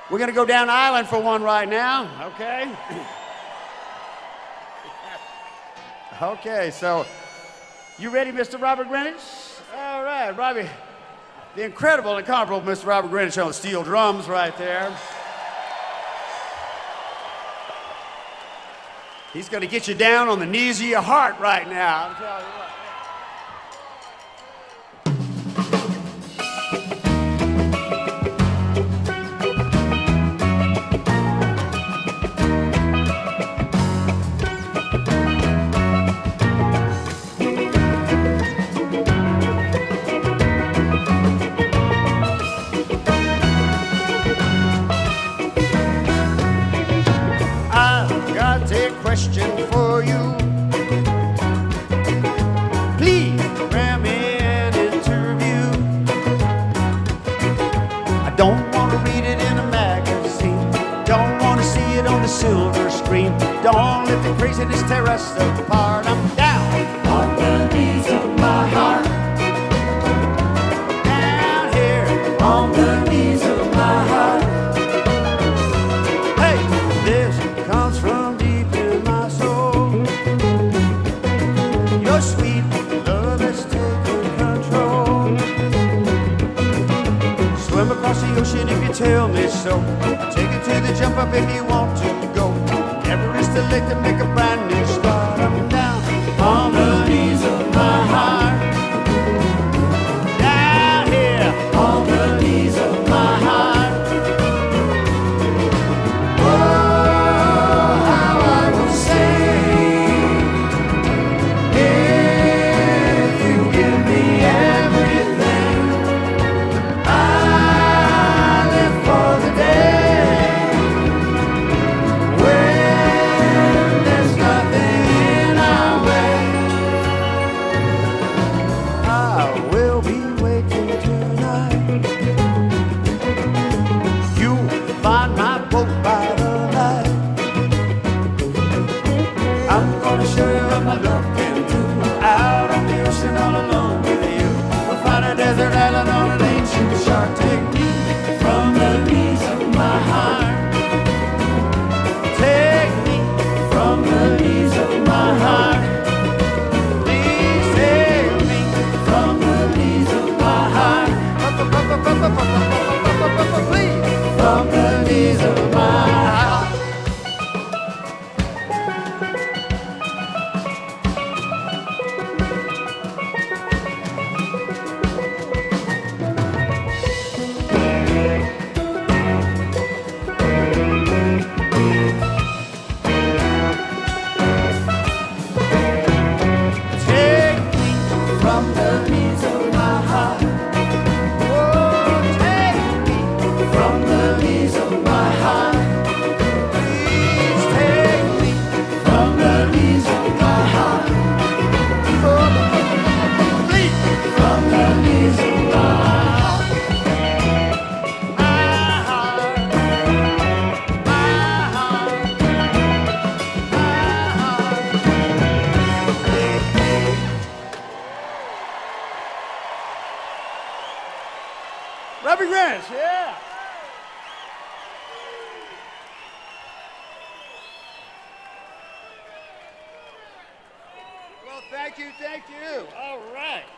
We're going to go down island for one right now, okay? Okay, so you ready, Mr. Robert Greenidge? All right, Robbie. The incredible and incomparable Mr. Robert Greenidge on the steel drums right there. He's going to get you down on the knees of your heart right now. I'm telling you what. Question for you. Please grant me an interview. I don't want to read it in a magazine. Don't want to see it on the silver screen. Don't let the craziness tear us apart. I'm down on the knees of my heart. Down here on the knees of my heart. Hey, this comes from sweet love has taken control. Swim across the ocean if you tell me so. Take it to the jump up if you want to go. Everest to Lake to make a brand new start. I'm down on the knees of my heart. Down here on the knees of my heart. Oh, how I will sing. I'm gonna show you what my love can do. Out on the ocean all alone with you. We'll find a desert island on an ancient shark. Take me from the knees of my heart. Take me from the knees of my heart. Please take me from the knees of my heart. Please, from the knees of my heart. From the knees of my heart. Oh, take me from the knees of my heart. Please take me from the knees of my heart. Oh, please, from the knees of my heart. My heart, my heart, my heart. Robert Greenidge, yeah. Well, thank you, thank you. All right.